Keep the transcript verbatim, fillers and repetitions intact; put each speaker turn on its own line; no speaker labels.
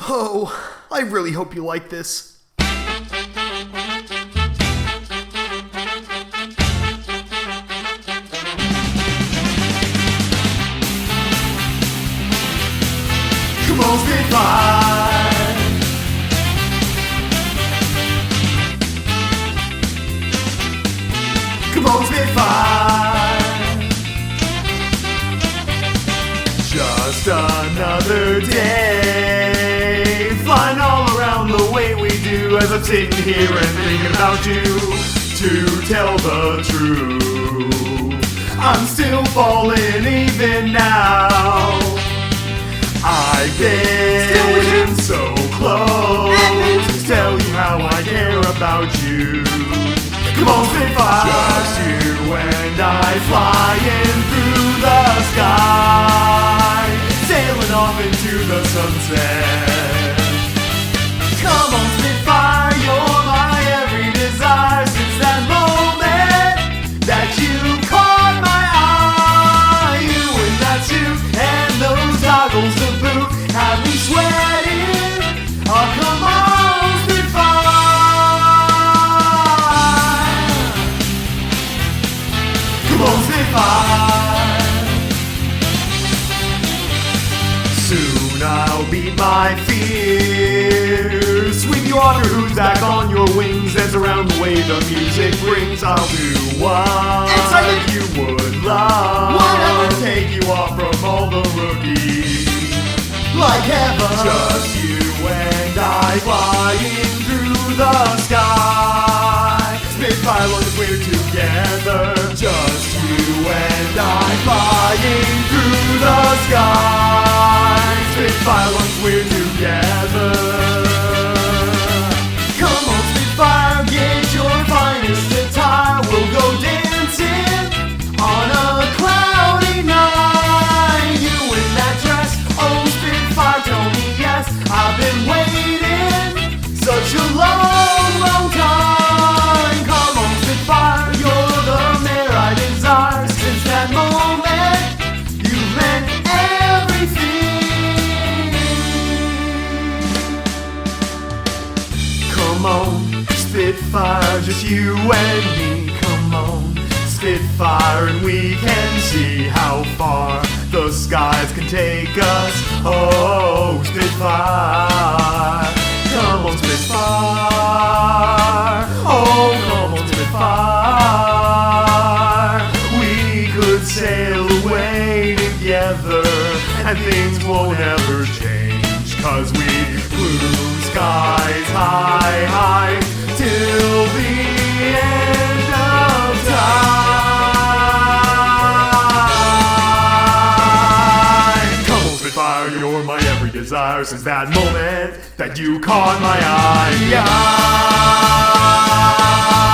Oh, I really hope you like this. Come on, Spitfire! Come on, Spitfire! Just another day, flying all around the way we do, as I'm sitting here and thinking about you. To tell the truth, I'm still falling even now. I've been so close to tell you how I care about you. Come on, Spitfire! Just you and I flying through the sky, sailing off into the sunset. Come on, Spitfire, you're my every desire since that moment that you caught my eye. You in that suit and those goggles to boot have me sweating. Oh, come on, Spitfire! Come on, Spitfire! Soon I'll beat my fears, sweep you off your hooves, back on your wings, dance around the way the music brings. I'll do what Excitement. You would love, whatever. Take you off from all the rookies, like heaven. Just you and I flying through the sky, Spitfire long as we're together. Just you and I flying through the sky, Spitfire long as we're together. Come on, Spitfire, get your finest attire. We'll go dancing on a cloudy night. You in that dress, oh Spitfire, tell me yes. I've been waiting such a long, long time. Come on, Spitfire, you're the mare I desire. Since that moment, you meant everything. Come on, Spitfire, just you and me. Come on, Spitfire, and we can see how far the skies can take us. Oh, Spitfire, come on, Spitfire. Oh, come on, Spitfire. We could sail away together, and things won't ever change, 'cause we flew skies high, high, till the end of time. Come on, Spitfire, you're my every desire since that moment that you caught my eye.